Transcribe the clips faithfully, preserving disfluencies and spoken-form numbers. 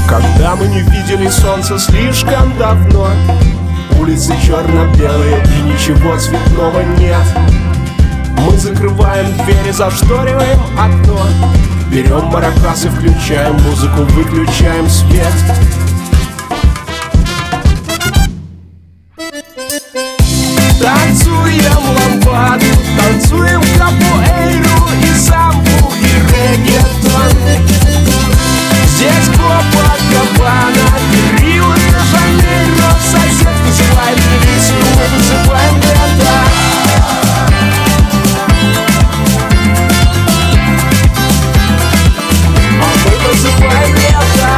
Когда мы не видели солнца слишком давно, улицы черно-белые и ничего цветного нет. Мы закрываем двери, зашториваем окно, берем маракасы, включаем музыку, выключаем свет. Танцуем ламбаду, танцуем капуэйру и самбу, и реггетон. Здесь Копакабана и Рио-де-Жанейро. Сосед вызывает милицию, мы вызываем лето. А мы вызываем лето.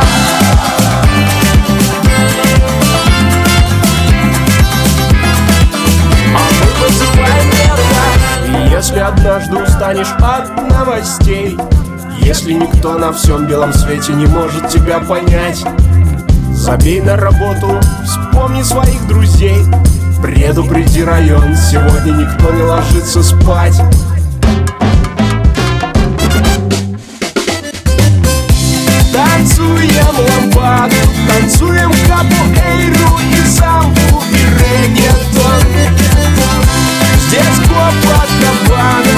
А мы вызываем лето. И если однажды устанешь от новостей, если никто на всем белом свете не может тебя понять, забей на работу, вспомни своих друзей, предупреди район, сегодня никто не ложится спать. Танцуем ламбаду, танцуем капуэйру и самбу, и реггетон. Здесь Копакабана